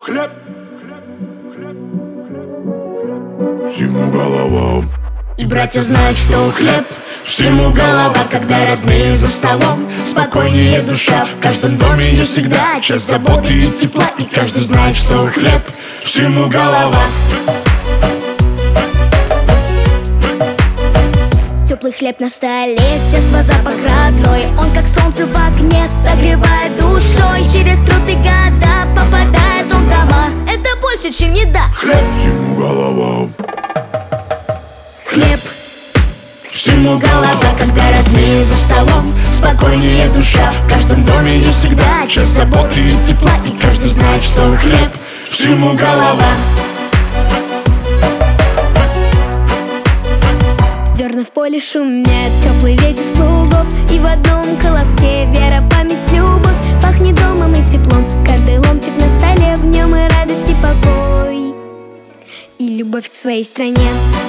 Хлеб всему голова. И братья знают, что хлеб всему голова. Когда родные за столом, спокойнее душа. В каждом доме есть всегда час заботы и тепла. И каждый знает, что хлеб всему голова. Теплый хлеб на столе, с детства запах родной. Он как солнце в окне согревает душой. Через труд и года попадает он в дома. Это больше, чем еда. Хлеб всему голова. Хлеб всему голова. Когда родные за столом, спокойнее душа. В каждом доме есть всегда час заботы и тепла. И каждый знает, что хлеб всему голова. Зерна в поле шумят, теплый ветер слугов. И в одном колоске вера, память, любовь. Пахнет домом и теплом, каждый ломтик на столе. В нем и радость, и покой, и любовь к своей стране.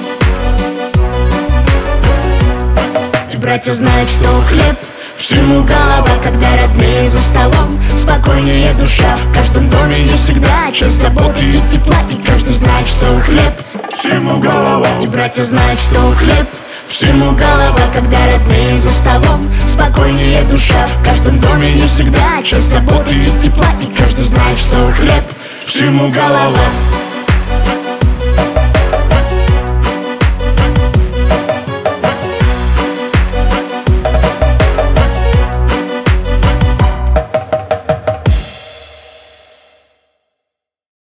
И братья знают, что хлеб всему голова. Когда родные за столом, спокойнее душа. В каждом доме есть всегда час заботы и тепла. И каждый знает, что хлеб всему голова. И братья знают, что хлеб всему голова. Когда родные за столом, спокойнее душа. В каждом доме есть всегда час заботы и тепла. И каждый знает, что хлеб всему голова.